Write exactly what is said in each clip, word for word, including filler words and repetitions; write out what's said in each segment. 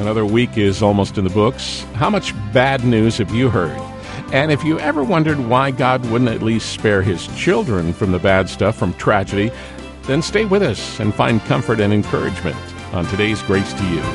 Another week is almost in the books. How much bad news have you heard? And if you ever wondered why God wouldn't at least spare His children from the bad stuff, from tragedy, then stay with us and find comfort and encouragement on today's Grace to You.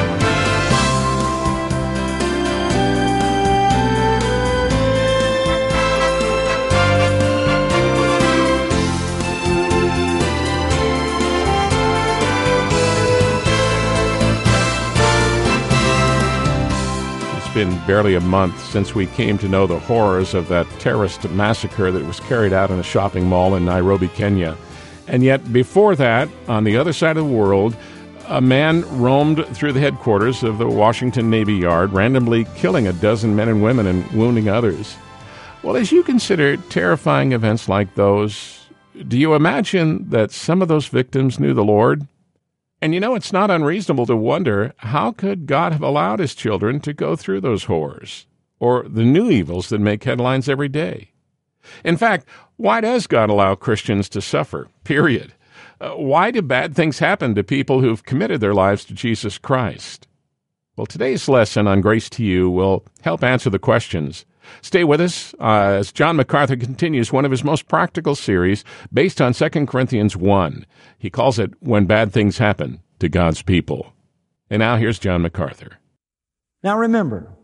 It's been barely a month since we came to know the horrors of that terrorist massacre that was carried out in a shopping mall in Nairobi, Kenya. And yet, before that, on the other side of the world, a man roamed through the headquarters of the Washington Navy Yard, randomly killing a dozen men and women and wounding others. Well, as you consider terrifying events like those, do you imagine that some of those victims knew the Lord? And you know, it's not unreasonable to wonder, how could God have allowed His children to go through those horrors, or the new evils that make headlines every day? In fact, why does God allow Christians to suffer, period? Uh, why do bad things happen to people who've committed their lives to Jesus Christ? Well, today's lesson on Grace to You will help answer the questions. Stay with us uh, as John MacArthur continues one of his most practical series based on Second Corinthians one. He calls it When Bad Things Happen to God's People. And now here's John MacArthur. Now remember,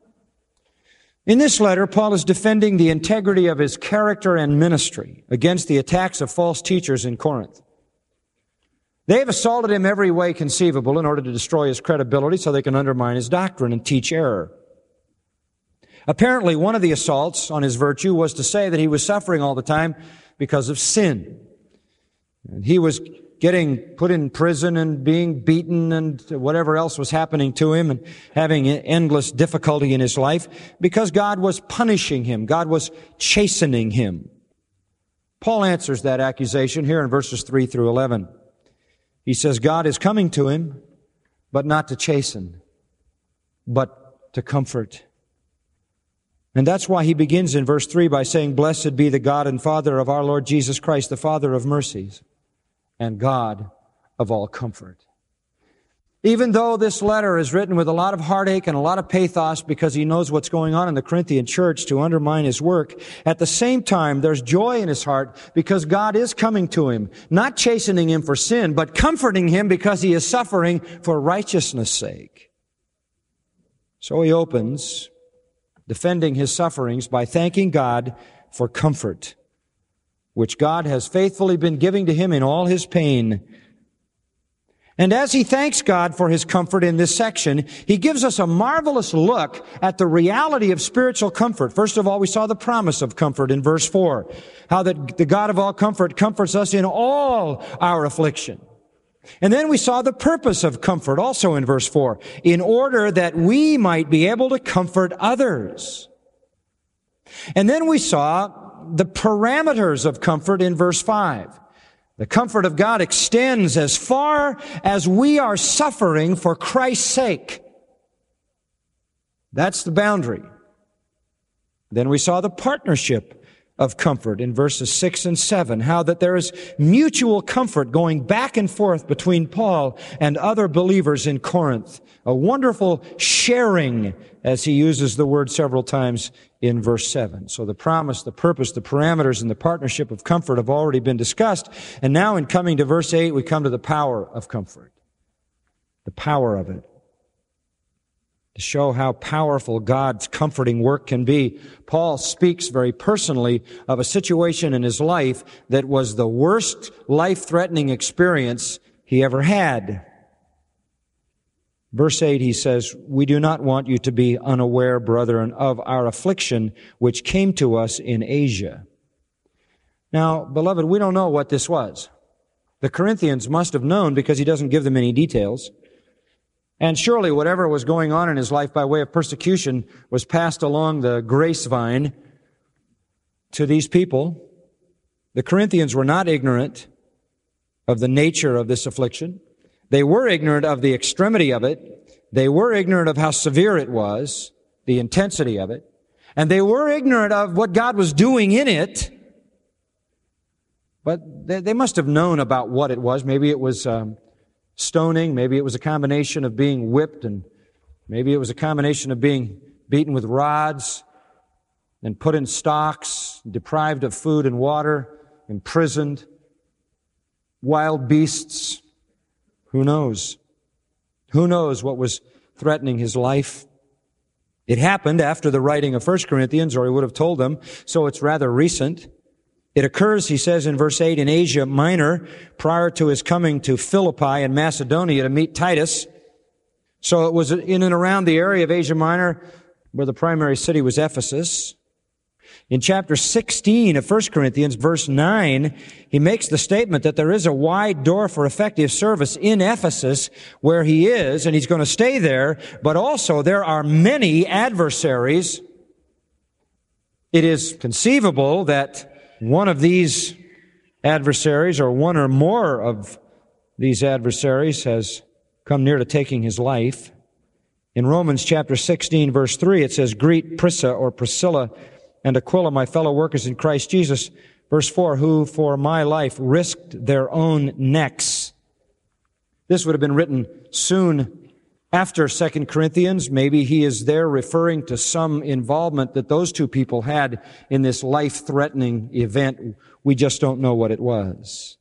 in this letter, Paul is defending the integrity of his character and ministry against the attacks of false teachers in Corinth. They have assaulted him every way conceivable in order to destroy his credibility so they can undermine his doctrine and teach error. Apparently, one of the assaults on his virtue was to say that he was suffering all the time because of sin. And he was getting put in prison and being beaten and whatever else was happening to him and having endless difficulty in his life because God was punishing him. God was chastening him. Paul answers that accusation here in verses three through eleven. He says, God is coming to him, but not to chasten, but to comfort. And that's why he begins in verse three by saying, Blessed be the God and Father of our Lord Jesus Christ, the Father of mercies and God of all comfort. Even though this letter is written with a lot of heartache and a lot of pathos because he knows what's going on in the Corinthian church to undermine his work, at the same time, there's joy in his heart because God is coming to him, not chastening him for sin, but comforting him because he is suffering for righteousness' sake. So he opens defending his sufferings by thanking God for comfort, which God has faithfully been giving to him in all his pain. And as he thanks God for his comfort in this section, he gives us a marvelous look at the reality of spiritual comfort. First of all, we saw the promise of comfort in verse four, how that the God of all comfort comforts us in all our affliction. And then we saw the purpose of comfort also in verse four, in order that we might be able to comfort others. And then we saw the parameters of comfort in verse five. The comfort of God extends as far as we are suffering for Christ's sake. That's the boundary. Then we saw the partnership of comfort in verses six and seven, how that there is mutual comfort going back and forth between Paul and other believers in Corinth. A wonderful sharing, as he uses the word several times in verse seven. So the promise, the purpose, the parameters, and the partnership of comfort have already been discussed. And now in coming to verse eight, we come to the power of comfort. The power of it. To show how powerful God's comforting work can be, Paul speaks very personally of a situation in his life that was the worst life-threatening experience he ever had. Verse eight, he says, We do not want you to be unaware, brethren, of our affliction which came to us in Asia. Now, beloved, we don't know what this was. The Corinthians must have known because he doesn't give them any details. And surely whatever was going on in his life by way of persecution was passed along the grapevine to these people. The Corinthians were not ignorant of the nature of this affliction. They were ignorant of the extremity of it. They were ignorant of how severe it was, the intensity of it. And they were ignorant of what God was doing in it. But they, they must have known about what it was. Maybe it was um, stoning. Maybe it was a combination of being whipped and Maybe it was a combination of being beaten with rods and put in stocks, deprived of food and water, imprisoned, wild beasts. Who knows? Who knows what was threatening his life? It happened after the writing of First Corinthians, or he would have told them, so it's rather recent. It occurs, he says in verse eight, in Asia Minor, prior to his coming to Philippi in Macedonia to meet Titus. So it was in and around the area of Asia Minor where the primary city was Ephesus. In chapter sixteen of First Corinthians, verse nine, he makes the statement that there is a wide door for effective service in Ephesus where he is, and he's going to stay there, but also there are many adversaries. It is conceivable that one of these adversaries, or one or more of these adversaries, has come near to taking his life. In Romans chapter sixteen, verse three, it says, "Greet Prisca," or Priscilla, "and Aquila, my fellow workers in Christ Jesus." Verse four, "who for my life risked their own necks." This would have been written soon after Second Corinthians. Maybe he is there referring to some involvement that those two people had in this life-threatening event. We just don't know what it was.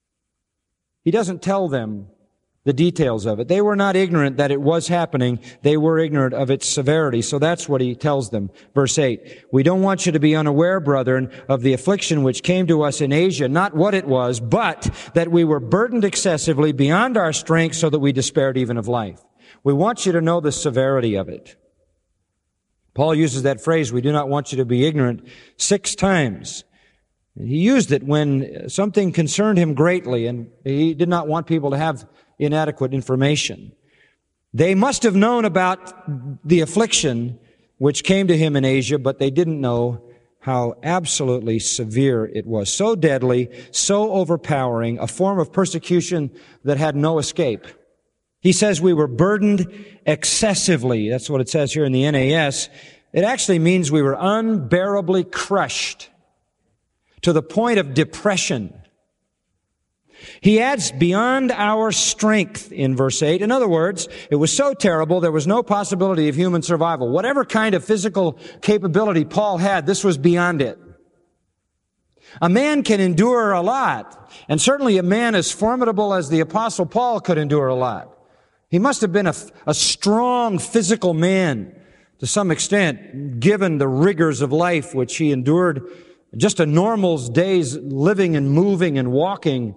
He doesn't tell them the details of it. They were not ignorant that it was happening. They were ignorant of its severity. So that's what he tells them. Verse eight, "We don't want you to be unaware, brethren, of the affliction which came to us in Asia, not what it was, but that we were burdened excessively beyond our strength so that we despaired even of life." We want you to know the severity of it. Paul uses that phrase, "we do not want you to be ignorant," six times. He used it when something concerned him greatly, and he did not want people to have inadequate information. They must have known about the affliction which came to him in Asia, but they didn't know how absolutely severe it was. So deadly, so overpowering, a form of persecution that had no escape. He says we were burdened excessively. That's what it says here in the N A S. It actually means we were unbearably crushed to the point of depression. He adds beyond our strength in verse eight. In other words, it was so terrible there was no possibility of human survival. Whatever kind of physical capability Paul had, this was beyond it. A man can endure a lot, and certainly a man as formidable as the Apostle Paul could endure a lot. He must have been a, a strong physical man to some extent, given the rigors of life which he endured. Just a normal day's living and moving and walking.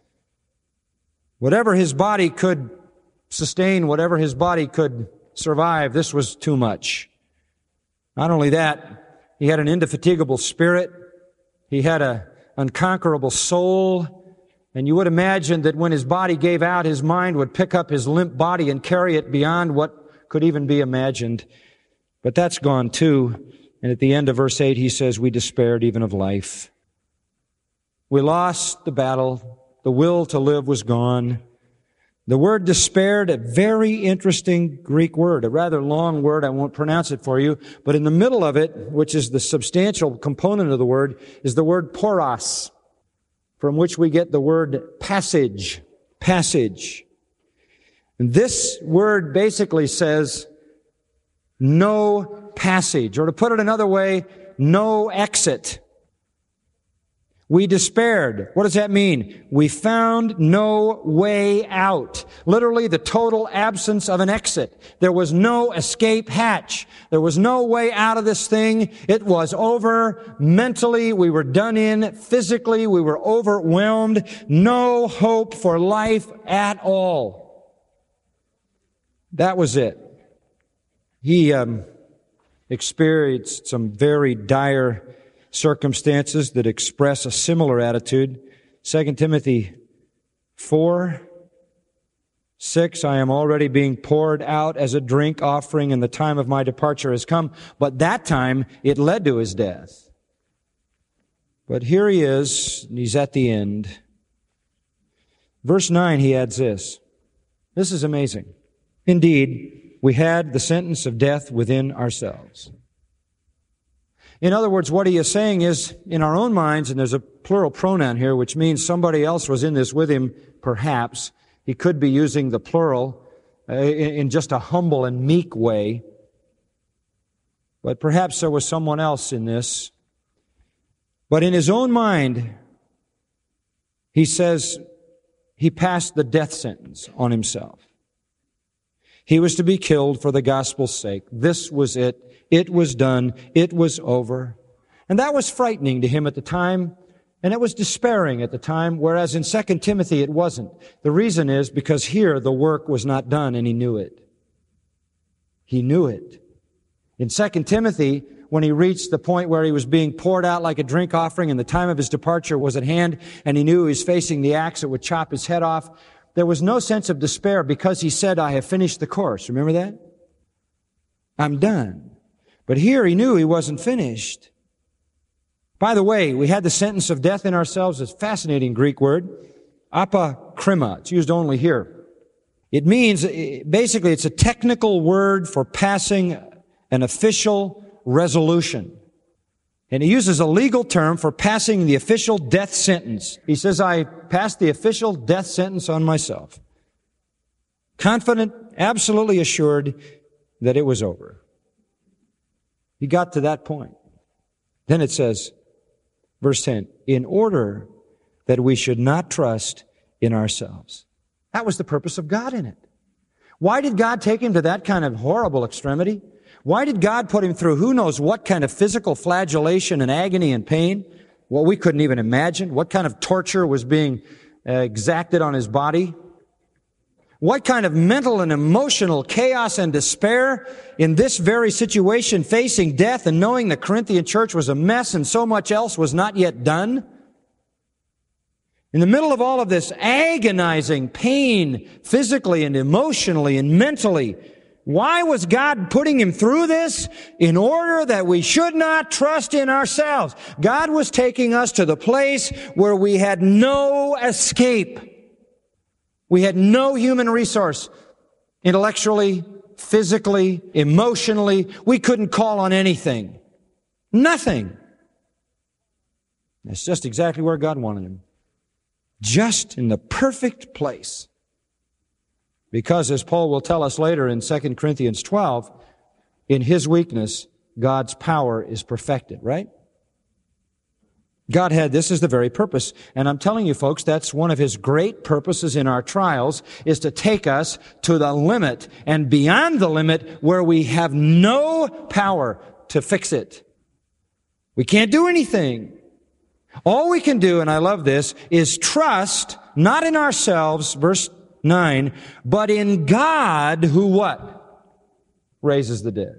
Whatever his body could sustain, whatever his body could survive, this was too much. Not only that, he had an indefatigable spirit. He had an unconquerable soul. And you would imagine that when his body gave out, his mind would pick up his limp body and carry it beyond what could even be imagined. But that's gone too. And at the end of verse eight, he says, we despaired even of life. We lost the battle. The will to live was gone. The word despaired, a very interesting Greek word, a rather long word. I won't pronounce it for you. But in the middle of it, which is the substantial component of the word, is the word poros, from which we get the word passage. Passage. And this word basically says no passage, or to put it another way, no exit. We despaired. What does that mean? We found no way out. Literally the total absence of an exit. There was no escape hatch. There was no way out of this thing. It was over. Mentally, we were done in. Physically, we were overwhelmed. No hope for life at all. That was it. He um, experienced some very dire circumstances that express a similar attitude. Second Timothy four, six, I am already being poured out as a drink offering, and the time of my departure has come. But that time, it led to his death. But here he is, and he's at the end. Verse nine, he adds this. This is amazing. Indeed, we had the sentence of death within ourselves. In other words, what he is saying is, in our own minds, and there's a plural pronoun here, which means somebody else was in this with him, perhaps. He could be using the plural. uh, in, in just a humble and meek way. But perhaps there was someone else in this. But in his own mind, he says he passed the death sentence on himself. He was to be killed for the gospel's sake. This was it. It was done. It was over. And that was frightening to him at the time, and it was despairing at the time, whereas in Second Timothy it wasn't. The reason is because here the work was not done, and he knew it. He knew it. In Second Timothy, when he reached the point where he was being poured out like a drink offering and the time of his departure was at hand, and he knew he was facing the axe that would chop his head off, there was no sense of despair because he said, I have finished the course. Remember that? I'm done. But here he knew he wasn't finished. By the way, we had the sentence of death in ourselves. It's a fascinating Greek word, apokrima. It's used only here. It means, basically, it's a technical word for passing an official resolution. And he uses a legal term for passing the official death sentence. He says, I passed the official death sentence on myself. Confident, absolutely assured that it was over. He got to that point. Then it says, verse ten, in order that we should not trust in ourselves. That was the purpose of God in it. Why did God take him to that kind of horrible extremity? Why did God put him through who knows what kind of physical flagellation and agony and pain? What we couldn't even imagine. What kind of torture was being uh, exacted on his body? What kind of mental and emotional chaos and despair in this very situation, facing death and knowing the Corinthian church was a mess and so much else was not yet done? In the middle of all of this agonizing pain, physically and emotionally and mentally, why was God putting him through this? In order that we should not trust in ourselves. God was taking us to the place where we had no escape. We had no human resource. Intellectually, physically, emotionally, we couldn't call on anything. Nothing. That's just exactly where God wanted him. Just in the perfect place. Because, as Paul will tell us later in Second Corinthians twelve, in his weakness, God's power is perfected, right? God had, this is the very purpose. And I'm telling you folks, that's one of his great purposes in our trials, is to take us to the limit and beyond the limit where we have no power to fix it. We can't do anything. All we can do, and I love this, is trust, not in ourselves, verse nine, but in God who what? Raises the dead.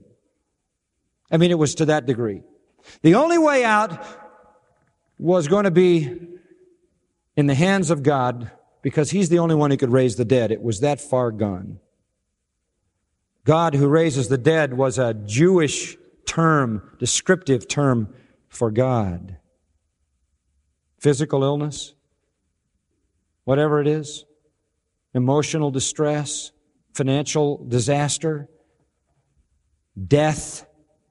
I mean, it was to that degree. The only way out was going to be in the hands of God because he's the only one who could raise the dead. It was that far gone. God who raises the dead was a Jewish term, descriptive term for God. Physical illness, whatever it is, emotional distress, financial disaster, death,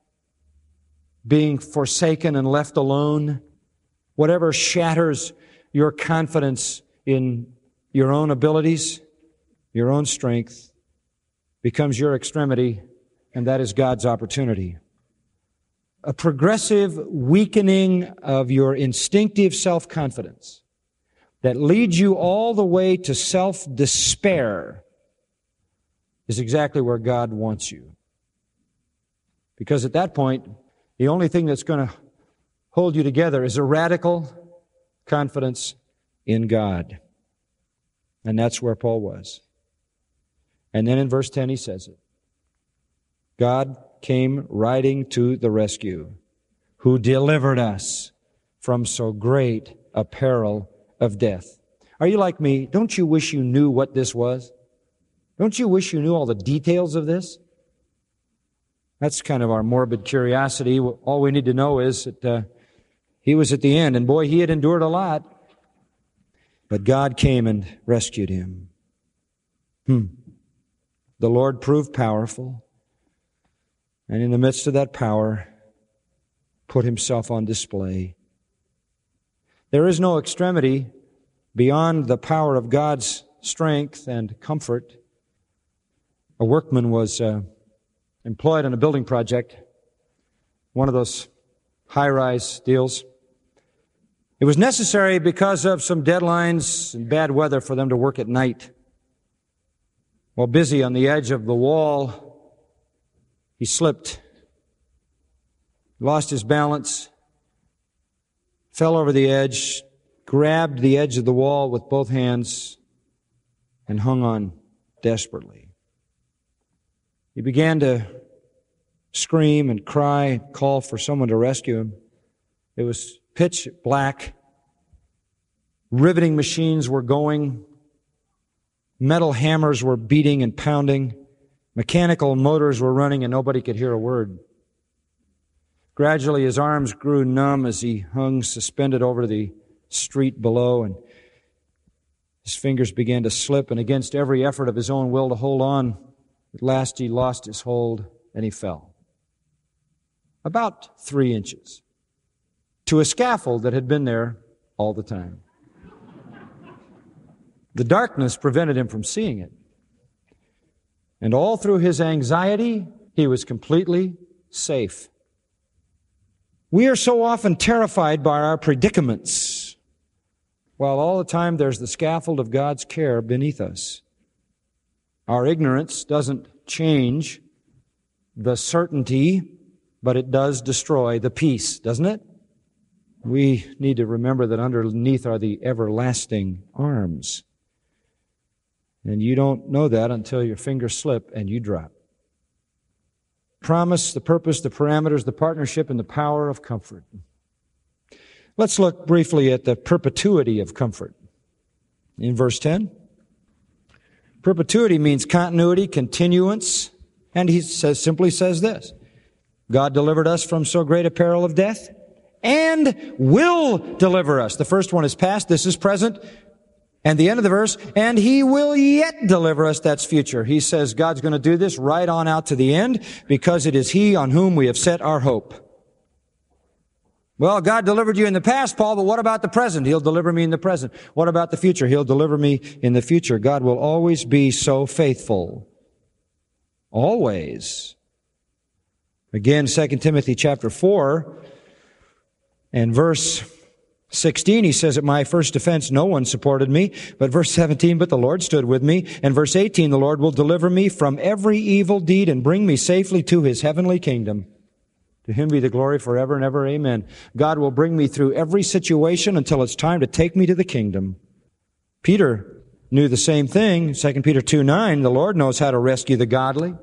being forsaken and left alone, whatever shatters your confidence in your own abilities, your own strength, becomes your extremity, and that is God's opportunity. A progressive weakening of your instinctive self-confidence that leads you all the way to self-despair is exactly where God wants you. Because at that point, the only thing that's going to hold you together is a radical confidence in God. And that's where Paul was. And then in verse ten he says it. God came riding to the rescue, who delivered us from so great a peril of death. Are you like me? Don't you wish you knew what this was? Don't you wish you knew all the details of this? That's kind of our morbid curiosity. All we need to know is that uh, he was at the end, and boy, he had endured a lot. But God came and rescued him. Hmm. The Lord proved powerful, and in the midst of that power, put himself on display. There is no extremity beyond the power of God's strength and comfort. A workman was uh, employed on a building project, one of those high-rise deals. It was necessary because of some deadlines and bad weather for them to work at night. While busy on the edge of the wall, he slipped, lost his balance, fell over the edge, grabbed the edge of the wall with both hands, and hung on desperately. He began to scream and cry, call for someone to rescue him. It was pitch black. Riveting machines were going. Metal hammers were beating and pounding. Mechanical motors were running, and nobody could hear a word. Gradually, his arms grew numb as he hung suspended over the street below, and his fingers began to slip, and against every effort of his own will to hold on, at last he lost his hold, and he fell. About three inches. To a scaffold that had been there all the time. The darkness prevented him from seeing it. And all through his anxiety, he was completely safe. We are so often terrified by our predicaments, while all the time there's the scaffold of God's care beneath us. Our ignorance doesn't change the certainty, but it does destroy the peace, doesn't it? We need to remember that underneath are the everlasting arms. And you don't know that until your fingers slip and you drop. Promise, the purpose, the parameters, the partnership, and the power of comfort. Let's look briefly at the perpetuity of comfort. In verse ten, perpetuity means continuity, continuance, and he says, simply says this: God delivered us from so great a peril of death, and will deliver us. The first one is past, this is present. And the end of the verse, and He will yet deliver us, that's future. He says God's going to do this right on out to the end because it is He on whom we have set our hope. Well, God delivered you in the past, Paul, but what about the present? He'll deliver me in the present. What about the future? He'll deliver me in the future. God will always be so faithful. Always. Again, Second Timothy chapter four and verse sixteen, he says, at my first defense, no one supported me. But verse seventeen, but the Lord stood with me. And verse eighteen, the Lord will deliver me from every evil deed and bring me safely to His heavenly kingdom. To Him be the glory forever and ever. Amen. God will bring me through every situation until it's time to take me to the kingdom. Peter knew the same thing. Second Peter two nine, the Lord knows how to rescue the godly.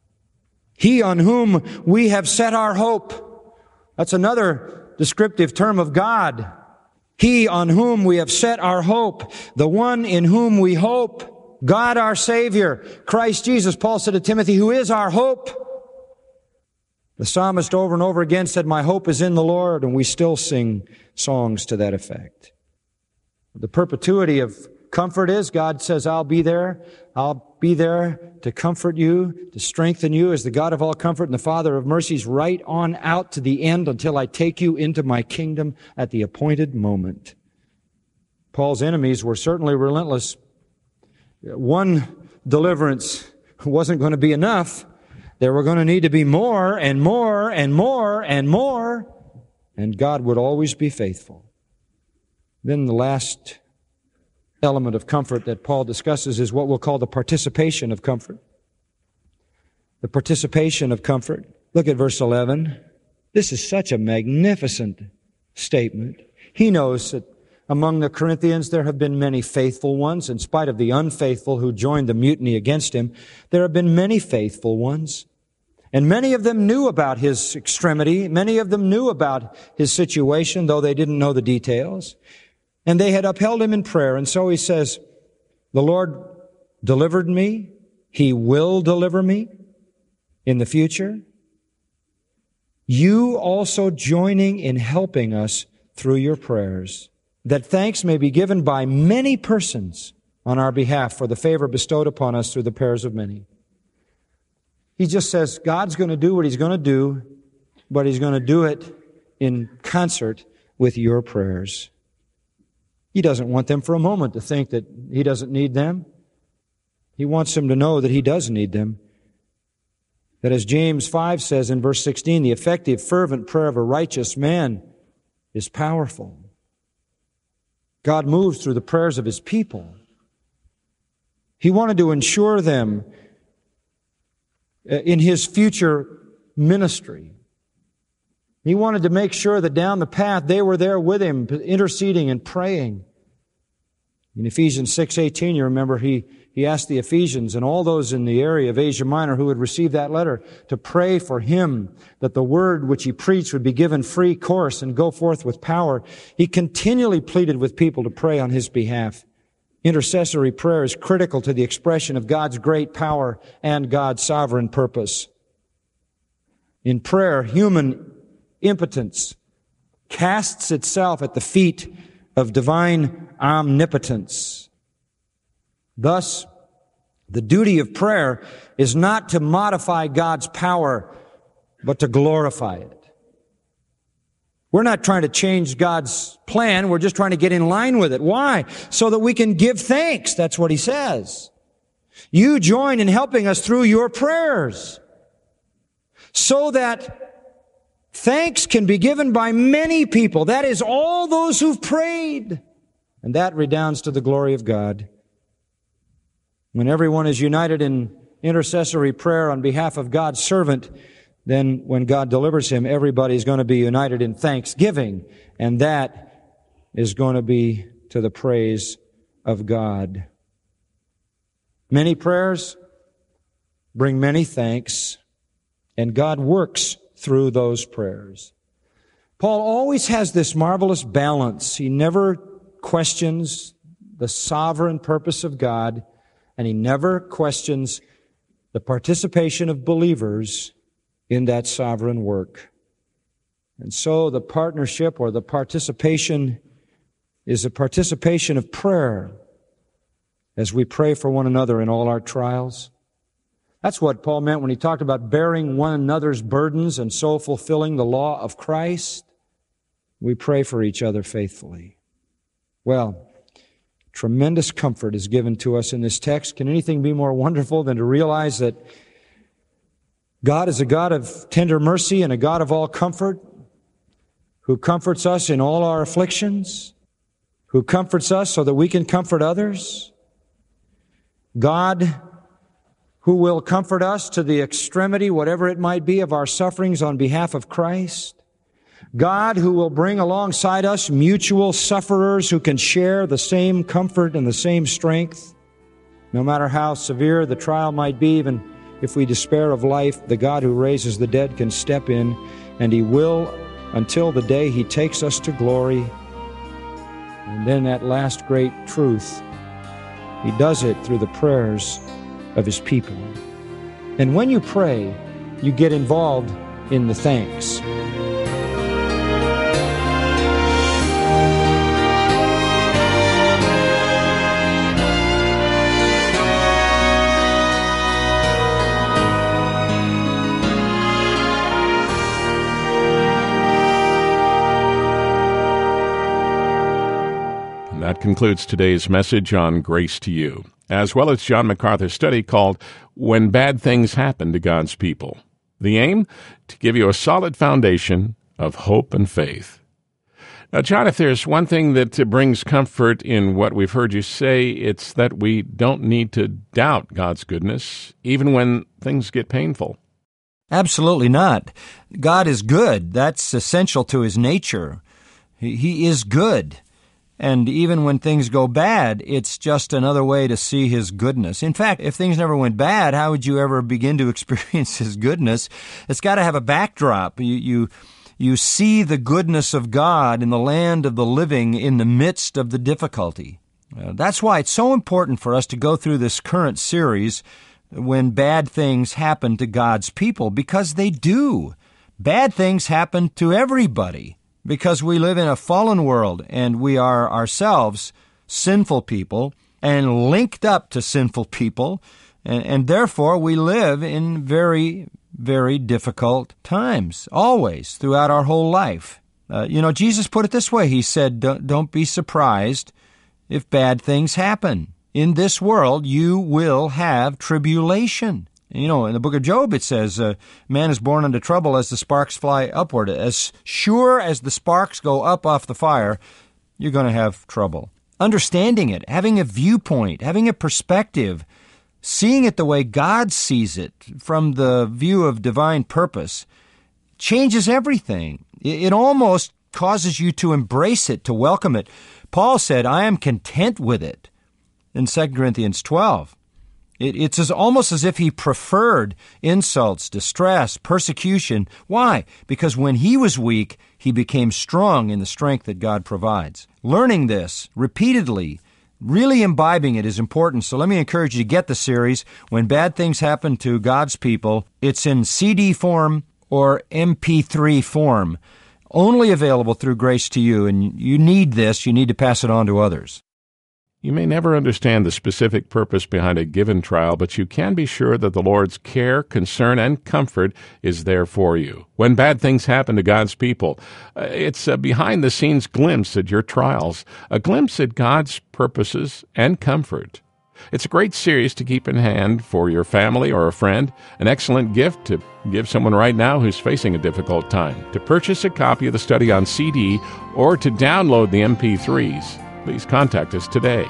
He on whom we have set our hope. That's another descriptive term of God. He on whom we have set our hope, the one in whom we hope, God our Savior, Christ Jesus, Paul said to Timothy, who is our hope. The psalmist over and over again said, my hope is in the Lord, and we still sing songs to that effect. The perpetuity of comfort is, God says, I'll be there. I'll be there to comfort you, to strengthen you as the God of all comfort and the Father of mercies right on out to the end until I take you into my kingdom at the appointed moment. Paul's enemies were certainly relentless. One deliverance wasn't going to be enough. There were going to need to be more and more and more and more, and God would always be faithful. Then the last element of comfort that Paul discusses is what we'll call the participation of comfort. The participation of comfort. Look at verse eleven. This is such a magnificent statement. He knows that among the Corinthians there have been many faithful ones. In spite of the unfaithful who joined the mutiny against him, there have been many faithful ones. And many of them knew about his extremity. Many of them knew about his situation, though they didn't know the details. And they had upheld him in prayer. And so he says, the Lord delivered me. He will deliver me in the future. You also joining in helping us through your prayers, that thanks may be given by many persons on our behalf for the favor bestowed upon us through the prayers of many. He just says, God's going to do what He's going to do, but He's going to do it in concert with your prayers. He doesn't want them for a moment to think that He doesn't need them. He wants them to know that He does need them. That as James five says in verse sixteen, the effective, fervent prayer of a righteous man is powerful. God moves through the prayers of His people. He wanted to ensure them in His future ministry. He wanted to make sure that down the path they were there with Him, interceding and praying. In Ephesians six eighteen, you remember, he, he asked the Ephesians and all those in the area of Asia Minor who had received that letter to pray for him, that the word which he preached would be given free course and go forth with power. He continually pleaded with people to pray on his behalf. Intercessory prayer is critical to the expression of God's great power and God's sovereign purpose. In prayer, human impotence casts itself at the feet of divine omnipotence. Thus, the duty of prayer is not to modify God's power, but to glorify it. We're not trying to change God's plan. We're just trying to get in line with it. Why? So that we can give thanks. That's what He says. You join in helping us through your prayers, so that thanks can be given by many people. That is, all those who've prayed. And that redounds to the glory of God. When everyone is united in intercessory prayer on behalf of God's servant, then when God delivers him, everybody's going to be united in thanksgiving. And that is going to be to the praise of God. Many prayers bring many thanks, and God works through those prayers. Paul always has this marvelous balance. He never questions the sovereign purpose of God, and he never questions the participation of believers in that sovereign work. And so the partnership or the participation is a participation of prayer as we pray for one another in all our trials. That's what Paul meant when he talked about bearing one another's burdens and so fulfilling the law of Christ. We pray for each other faithfully. Well, tremendous comfort is given to us in this text. Can anything be more wonderful than to realize that God is a God of tender mercy and a God of all comfort, who comforts us in all our afflictions, who comforts us so that we can comfort others? God who will comfort us to the extremity, whatever it might be, of our sufferings on behalf of Christ. God who will bring alongside us mutual sufferers who can share the same comfort and the same strength. No matter how severe the trial might be, even if we despair of life, the God who raises the dead can step in, and He will until the day He takes us to glory. And then that last great truth, He does it through the prayers of His people. And when you pray, you get involved in the thanks. That concludes today's message on Grace to You, as well as John MacArthur's study called When Bad Things Happen to God's People. The aim? To give you a solid foundation of hope and faith. Now, John, if there's one thing that brings comfort in what we've heard you say, it's that we don't need to doubt God's goodness, even when things get painful. Absolutely not. God is good. That's essential to His nature. He, he is good. And even when things go bad, it's just another way to see His goodness. In fact, if things never went bad, how would you ever begin to experience His goodness? It's got to have a backdrop. You, you, you see the goodness of God in the land of the living in the midst of the difficulty. Uh, that's why it's so important for us to go through this current series when bad things happen to God's people, because they do. Bad things happen to everybody. Because we live in a fallen world, and we are ourselves sinful people and linked up to sinful people, and, and therefore we live in very, very difficult times, always, throughout our whole life. Uh, you know, Jesus put it this way. He said, don't, don't be surprised if bad things happen in this world you will have tribulation. You know, in the book of Job it says, uh, man is born into trouble as the sparks fly upward. As sure as the sparks go up off the fire, you're going to have trouble. Understanding it, having a viewpoint, having a perspective, seeing it the way God sees it from the view of divine purpose, changes everything. It almost causes you to embrace it, to welcome it. Paul said, I am content with it in Second Corinthians twelve. It, it's as, almost as if he preferred insults, distress, persecution. Why? Because when he was weak, he became strong in the strength that God provides. Learning this repeatedly, really imbibing it is important. So let me encourage you to get the series, When Bad Things Happen to God's People. It's in C D form or M P three form, only available through Grace to You, and you need this. You need to pass it on to others. You may never understand the specific purpose behind a given trial, but you can be sure that the Lord's care, concern, and comfort is there for you. When bad things happen to God's people, uh, it's a behind-the-scenes glimpse at your trials, a glimpse at God's purposes and comfort. It's a great series to keep in hand for your family or a friend, an excellent gift to give someone right now who's facing a difficult time. To purchase a copy of the study on C D or to download the M P threes, please contact us today.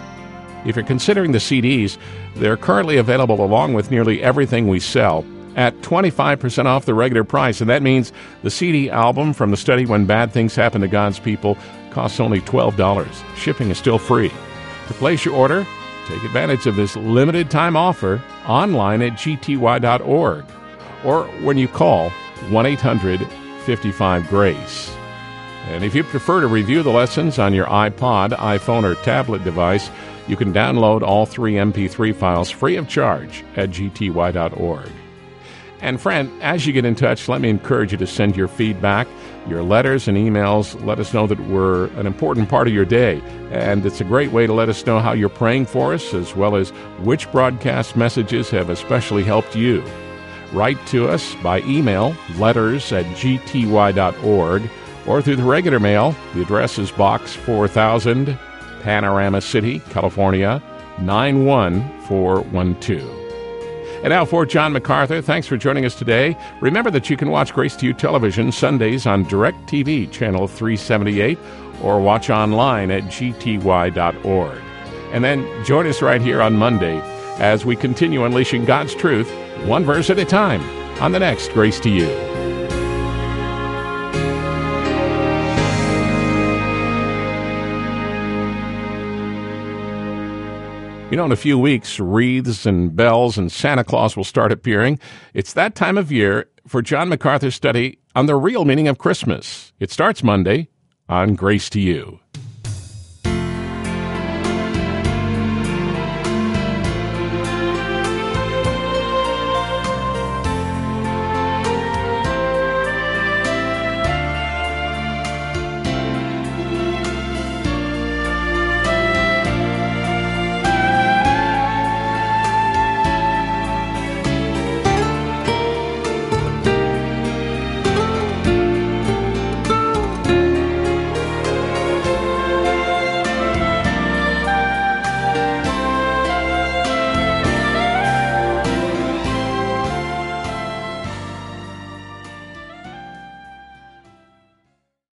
If you're considering the C Ds, they're currently available along with nearly everything we sell at twenty-five percent off the regular price, and that means the C D album from the study When Bad Things Happen to God's People costs only twelve dollars. Shipping is still free. To place your order, take advantage of this limited time offer online at G T Y dot org or when you call one eight hundred fifty-five GRACE. And if you prefer to review the lessons on your iPod, iPhone, or tablet device, you can download all three M P three files free of charge at G T Y dot org. And friend, as you get in touch, let me encourage you to send your feedback, your letters and emails. Let us know that we're an important part of your day. And it's a great way to let us know how you're praying for us, as well as which broadcast messages have especially helped you. Write to us by email, letters at G T Y dot org, or through the regular mail. The address is Box four thousand, Panorama City, California, nine one four one two. And now for John MacArthur, thanks for joining us today. Remember that you can watch Grace to You Television Sundays on DirecTV, channel three seventy-eight, or watch online at G T Y dot org. And then join us right here on Monday as we continue unleashing God's truth, one verse at a time, on the next Grace to You. You know, in a few weeks, wreaths and bells and Santa Claus will start appearing. It's that time of year for John MacArthur's study on the real meaning of Christmas. It starts Monday on Grace to You.